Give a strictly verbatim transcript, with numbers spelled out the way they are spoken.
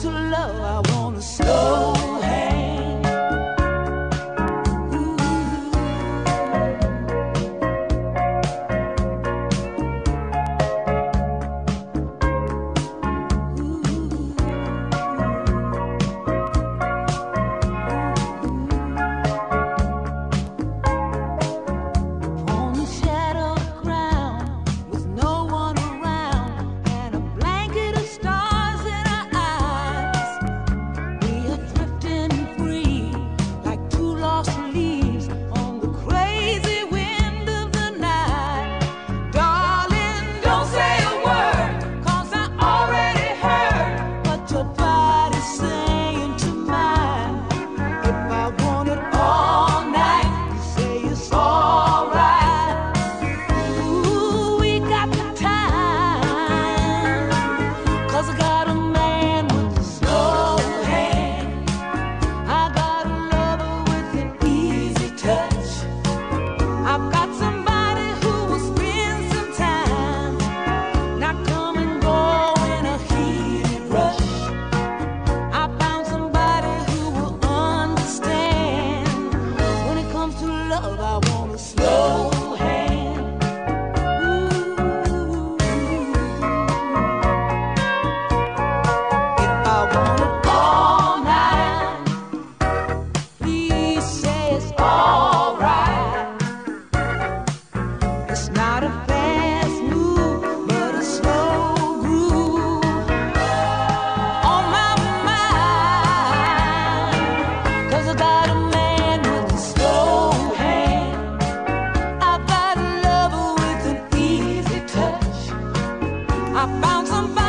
to love, I want a slow hand. Ooh. On the shadowed ground, with no one around, and a blanket of stars in our eyes, we are drifting free like two lost leaves on the crazy wind of the night. Darling, don't say a word, 'cause I already heard what your body's saying to mine. If I want it all night, you say it's alright. Ooh, we got the time, 'cause I got a man with a slow hand. I got a lover with an easy touch. I've got somebody who will spend some time, not come and go in a heated rush. I found somebody who will understand. When it comes to love, I want a slow hand. Ooh. If I want it all night, please say it's alright. It's not a fast move, but a slow groove on my mind. 'Cause I got a man with a slow hand. I got a lover with an easy touch. I found somebody